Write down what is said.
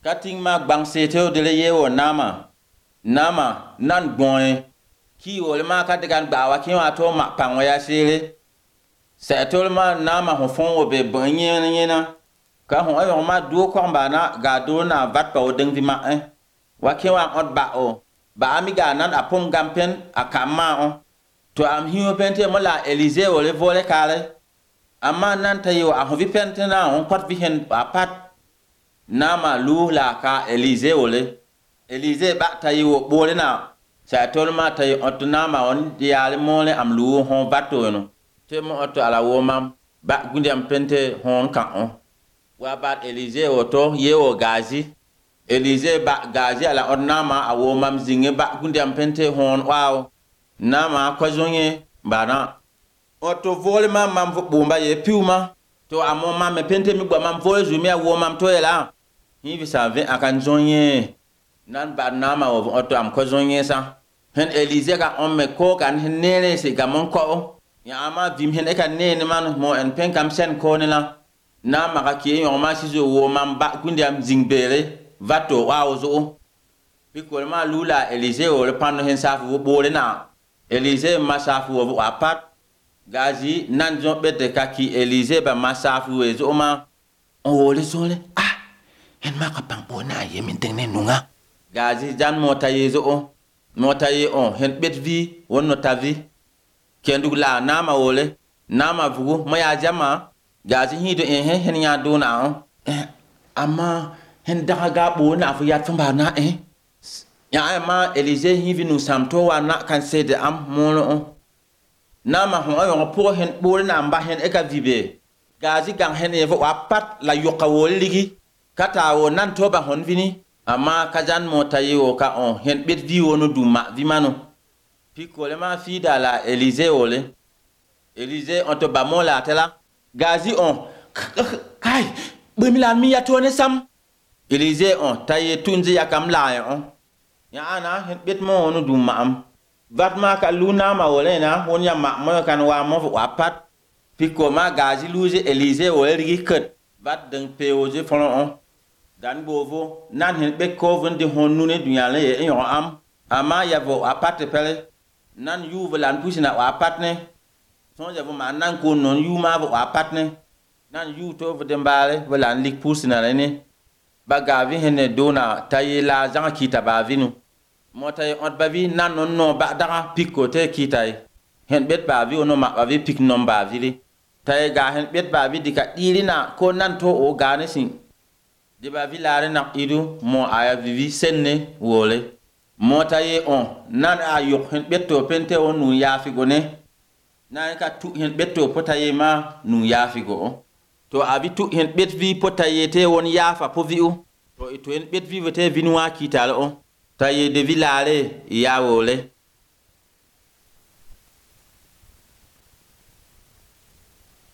Kating ma bang seteo de le yewo nama nan gboe ki wol ma ka degan bawa ki wa to ma pangwa ya sele setol ma nama ho fon wo be bonye na ka ho ayo ma do ko ba na ga do na vat pa o deng vi ma wa ki wa ot ba o ba ami ga nan apom gampen akama on to am hiwo pente mo la Elise wo le vole kale amma nan tayo a ho vi pente na on kwat vi hen apat nama lu la ka Elise ole Elise ba tayi wo bole na sa tolma tayi otu nama on diale mole am lu hon bato no te mo otu ala wo mam ba gundi am pente hon kan on wa ba Elise oto ye o gazi Elise ba gazi ala on nama a wo mam zinge ba gundi am pente hon waaw nama ko zonye bana oto vole mam vo bomba ye piuma to amo mam me pente mi gba mam vole zumi a wo mam to ela hivi sa ve akan zonye nan ba nama o oto am ko zonye sa hen Elise ka on me ko kan hen nene se ga mon ko ya ama vim hen e kan nene man mo en pen kam sen ko ne la na ma ka ki yo ma si zo wo man ba kundi am zingbere vato wa o zo bi ko ma lula Elise o le pano hen sa fu bo le na Elise ma sa fu o apat gazi nan jo bete ka ki Elise ba ma sa fu e zo ma o le zo le hen ma ka pang bona ye min teng ne nunga gazi jan mota ye zo mota ye on hen bet vi wonno ta vi kendu la nama wole nama vugo maya jama gazi hido hen nya do na on amma hen daga ga bona fu yat famba na ya ma Elise hivi nu samto wa na kan sede am mono on nama ho ayo po hen bol na mba hen e ka vibe gazi gang hen e wa pat la yoka wol ligi kata wo nan to ba hon vini amma kajan mota yo ka on hen bet vi wono duma vi mano pikole ma fi da la Elise ole Elise on to ba mo la tela gazi on kai be milan mi ya to ne sam Elise on taye tunzi ya kam la on ya ana hen bet mo wono duma am vat ma ka luna ma ole na won ya ma mo kan wa mo wa pat pikoma gazi luje Elise ole rigi ket vat deng peoje fon on dan bovo nan hen be ko vende honu ne dunya le e yo am ama ya vo apate pele nan yu velan pusina wa patne son ya vo man nan ko non yu ma vo apatne nan yu to vo dembale velan lik pusina le ne bagavi hene dona tayi la zanga kita ba vinu motay on ba vi nan non no ba daga pikko te kitay hen bet ba vi ono ma ba vi pik non ba vi tay ga hen bet ba vi dika dilina ko nan to o gane sin de ba vilare na idu mo aya vivi senne wole motaye on nan ayo hen betto pente on nu yafi go ne nan ka tu hen betto potaye ma nu yafi go to abi tu hen bet vi potaye te won yafa po vi o to hen bet vi vote vinwa kitalo on taye de vilare ya wole